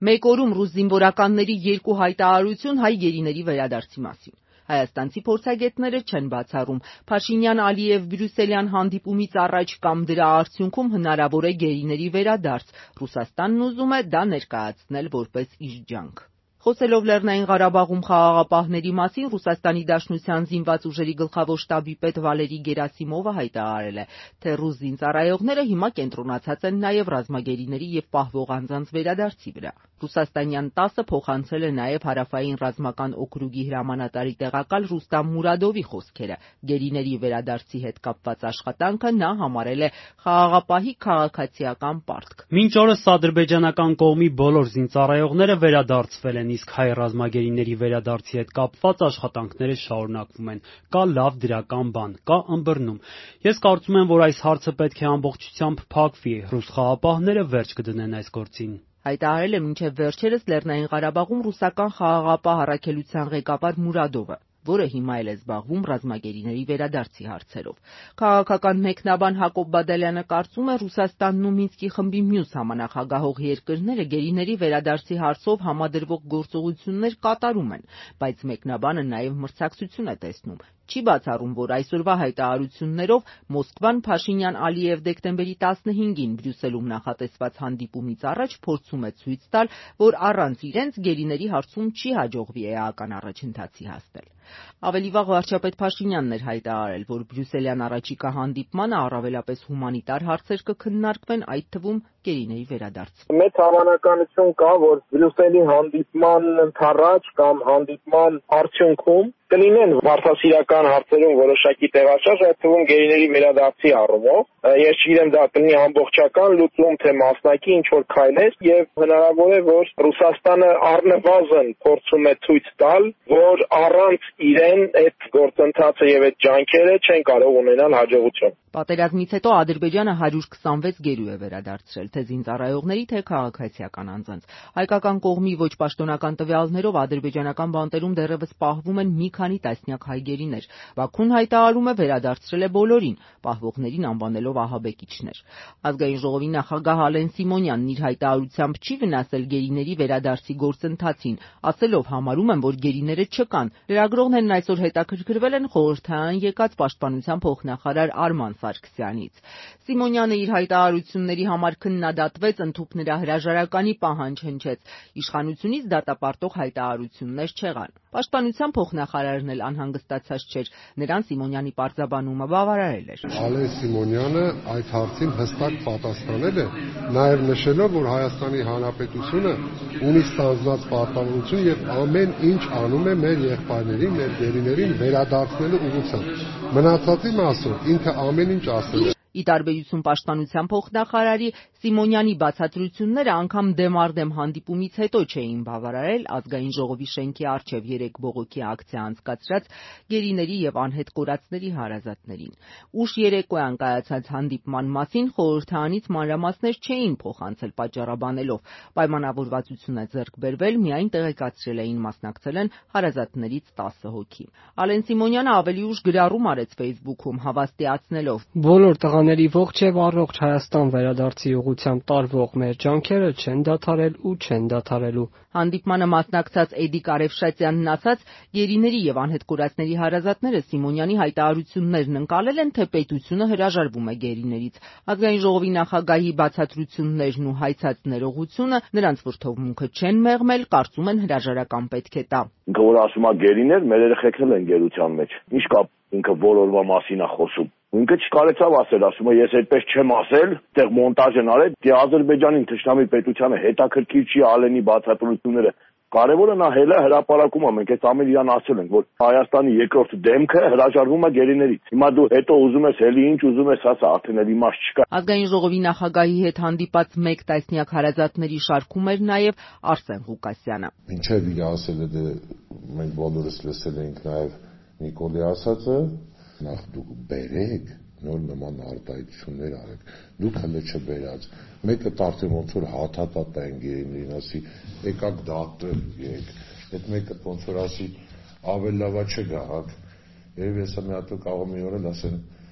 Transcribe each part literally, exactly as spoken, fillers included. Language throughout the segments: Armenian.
Մեկ օրում ռուս զինվորականների երկու հայտարարություն հայ գերիների վերադարձի մասին։ Հայաստանցի փորձագետները չեն բացառում Փաշինյան-Ալիև բրյուսելյան հանդիպումից առաջ կամ դրա արդյունքում հնարավոր է գերիների վերադարձ։ Ռուսաստանն ուզում է դա ներկայացնել որպես իր ջանք։ Խոսելով Լեռնային Ղարաբաղում խաղաղապահների մասին, Ռուսաստանի Դաշնության զինված ուժերի գլխավոր շտաբի պետ Վալերի Գերասիմովը հայտարարել է, թե ռուս զինծառայողները հիմա կենտրոնացած են նաև ռազմագերիների և պահվող անձանց վերադարձի վրա։ Ռուսաստանյան տասը փոխանցել է նաև Հարավային ռազմական օկրուգի հրամանատարի տեղակալ Ռուստամ Մուրադովի խոսքերը։ Գերիների վերադարձի հետ կապված աշխատանքը նա համարել է խաղաղապահի քաղաքացիական պարտք։ Մինչ օրս ադրբեջանական կողմի բոլոր զինծառայողները վերադարձվել են, իսկ հայ ռազմագերիների վերադարձի հետ կապված աշխատանքները շարունակվում են։ Կա լավ դրական բան, կա ըմբռնում։ Ես կարծում եմ, որ այս հարցը պետք է ամբողջությամբ փակվի, ռուս խաղաղապահները վերջ կդնեն այս գործին։ Հայտարարել է մինչև վերջերս Լեռնային Ղարաբաղում ռուսական խաղաղապահ առաքելության ղեկավար Մուրադովը, որը հիմա էլ է զբաղվում ռազմագերիների վերադարձի հարցերով։ Քաղաքական մեկնաբան Հակոբ Բադալյանը կարծում է, Ռուսաստանն ու Մինսկի խմբի մյուս համանախագահող երկրները գերիների վերադարձի հարցով համադրվող գործողություններ կատարում են, բայց մեկնաբանը նաև մրցակցություն է տեսնում։ Չի բացառում, որ այսօրվա հայտարարություններով Մոսկվան Փաշինյան-Ալիև դեկտեմբերի տասնհինգին Բրյուսելում նախատեսված հանդիպումից առաջ փորձում է ցույց տալ, որ առանց իրենց գերիների հարցում չի հաջողվի էական առաջընթացի հասնել։ Ավելի վաղ վարչապետ Փաշինյանն էր հայտարարել, որ Բրյուսելյան առաջիկա հանդիպմանը առավելապես հումանիտար հարցեր կքննարկվեն, այդ թվում գերիների վերադարձ։ Մեծ հավանականություն կա, որ Բրյուսելի հանդիպման ընթառաջ կամ հանդիպման արդյունքում կլինեն մարդասիրական հարցերում որոշակի տեղաշարժ, այդ թվում գերիների վերադարձի առումով։ Ես չգիտեմ դա կլինի ամբողջական լուծում, թե մասնակի ինչ-որ քայլեր, եւ հնարավոր է, որ Ռուսաստանը առնվազն փորձում է ցույց տալ, որ առանց իրեն այդ գործընթացը եւ այդ ջանքերը չեն կարող ունենալ հաջողություն։ Պատերազմից հետո Ադրբեջանը հարյուր քսանվեց գերու է վերադարձրել, թե զինծառայողների, թե քաղաքացիական անձանց։ Հայկական կողմի ոչ պաշտոնական տվյալներով ադրբեջանական բանտերում դեռևս պահվում են մի քանի տասնյակ հայ գերիներ։ Բաքուն հայտարարում է վերադարձրել է բոլորին, պահվողներին անվանելով ահաբեկիչներ։ Ազգային ժողովի նախագահ Ալեն Սիմոնյանն իր հայտարարությամբ չի վնասել գերիների վերադարձի գործընթացին, ասելով համարում եմ, որ գերիները չկան։ Լրագրողներն այսօր հետաքրքրվել են խորհրդարան եկած պաշտպանության փոխնախարար Արման Սարգսյանից։ Սիմոնյանը իր հայտարարությունների համար քննադատվեց, ընդհուպ նրա հրաժարականի պահանջ հնչեց։ Իշխանությունից դատապարտող հայտարարություններ չեղան։ Պաշտպանության փոխնախարարն էլ անհանգստացած չէր, նրան Սիմոնյանի պարզաբանումը բավարարել էր։ Ալեն Սիմոնյանը այդ հարցին հստակ պատասխանել է, նաև նշելով, որ Հայաստանի Հանրապետությունը ունի ստանձնած պարտավորություն եւ ամեն ինչ անում է մեր եղբայրներին, մեր գերիներին վերադարձնելու ուղղությամբ։ Մնացածի մասով ինքը ամեն ինչ ասել է։ Ի տարբերություն պաշտպանության փոխնախարարի, Սիմոնյանի բացատրությունները անգամ դեմառդեմ հանդիպումից հետո չէին բավարարել Ազգային ժողովի շենքի առջև երեք բողոքի ակցիա անցկացրած գերիների եւ անհետ կորածների հարազատներին։ Ուշ երեկոյան կայացած հանդիպման մասին խորհրդարանից մանրամասներ չէին փոխանցել պատճառաբանելով, պայմանավորվածություն է ձեռք բերվել, միայն տեղեկացրել էին մասնակցել են հարազատներից տասը հոգի։ Ալեն Սիմոնյանը ավելի ուշ գրառում արեց Facebook-ում, հավաստիացնելով. Բոլոր տղաների ողջ եւ առողջ Հայաստան վերադարձի ուղղությամբ տարվող մեր ջանքերը չեն դադարել ու չեն դադարելու։ Հանդիպմանը մասնակցած Էդի Կարևշատյանն ասաց, գերիների եւ անհետ կորածների հարազատները Սիմոնյանի հայտարարություններն ընկալել են, թե պետությունը հրաժարվում է գերիներից։ Ազգային ժողովի նախագահի բացատրություններն ու հայցած ներողությունը նրանց վրդովմունքը չեն մեղմել, կարծում են հրաժարական պետք է տա։ Ինքը որ ասում է գերիներ, մեր երեխեքն էլ են գերության մեջ։ Ինչ կա ինքը որորվա մասին է խոսում։ Ինքը չկարեցավ ասել, ասում է ես այդպես չեմ ասել, այդտեղ մոնտաժ են արել, դե Ադրբեջանին թշնամի պետությանը հետաքրքիր չի Ալենի բացատրությունները։ Կարևորը նա հելը հրապարակում է, մենք այս ամեն իրան ասել ենք, որ Հայաստանի երկրորդ դեմքը հրաժարվում է գերիներից։ Հիմա դու հետո ուզում ես հելի ինչ ուզում ես ասա, արդեն էլ իմաստ չկա։ Ազգային ժողովի նախագահի հետ հանդիպած մեկ տասնյակ հարազատների շարքում էր նաև Արսեն Ղուկասյանը։ Ինչեւ իր ասել է, դե մենք բոլորս լսել ենք նաև Նիկոլի ասածը, նախ դուք բերեք նոր նման արտահայտություններ արեք, դուք հələ չբերած, մեկը արդեն ոնց որ հաթաթատա են գերիներին ասի, եկակ դատել եք, այդ մեկը ոնց որ ասի, ավել լավա չգահակ, երևի հեսա մի հատ կարող մի օր էլ ասեն,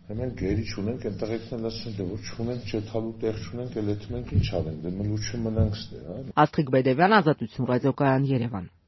Մենք գերի չունենք, այնտեղ եկնել ասեն, դե որ չունենք, չթալու տեղ չունենք, էլ այդ մենք ինչ արենք, դե մենք լուչը մնանք ստե, հա։ Աստղիկ Բեդևյան, Ազատություն ռադիոկայան, Երևան։